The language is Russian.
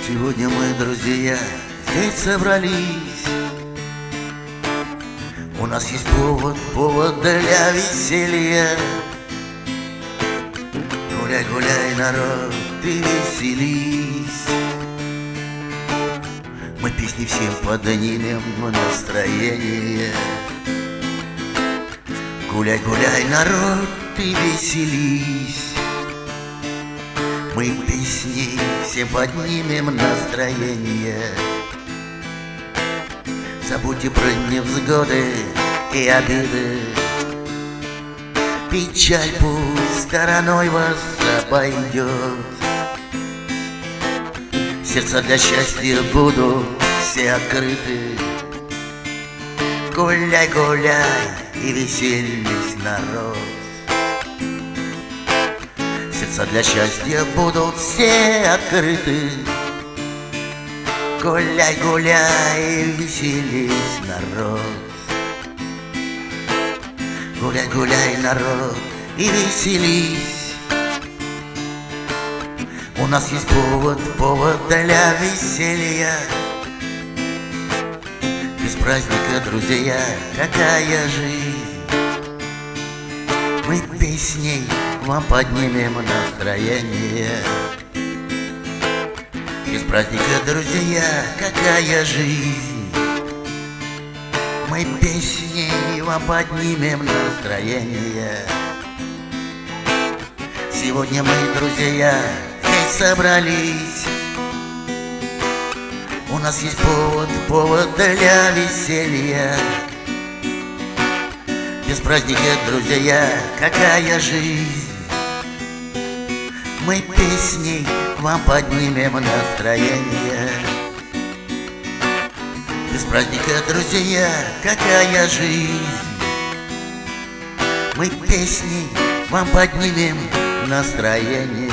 Сегодня мы, друзья, здесь собрались. У нас есть повод для веселья. Гуляй, гуляй, народ, ты веселись. Мы песни всем поднимем настроение. Гуляй, гуляй, народ, ты веселись. Мы песни все поднимем настроение. Забудьте про невзгоды и обиды. Печаль пусть стороной вас обойдет. Сердца для счастья будут все открыты. Гуляй, гуляй и веселись, народ. Сердца для счастья будут все открыты. Гуляй, гуляй и веселись, народ. Гуляй, гуляй, народ, и веселись. У нас есть повод для веселья. Без праздника, друзья, какая жизнь. Мы песней вам поднимем настроение. Без праздника, друзья, какая жизнь. Мы песней вам поднимем настроение. Сегодня мы, друзья, здесь собрались. У нас есть повод для веселья. Без праздника, друзья, какая жизнь. Мы песней вам поднимем настроение. Без праздника, друзья, какая жизнь. Мы песней вам поднимем настроение.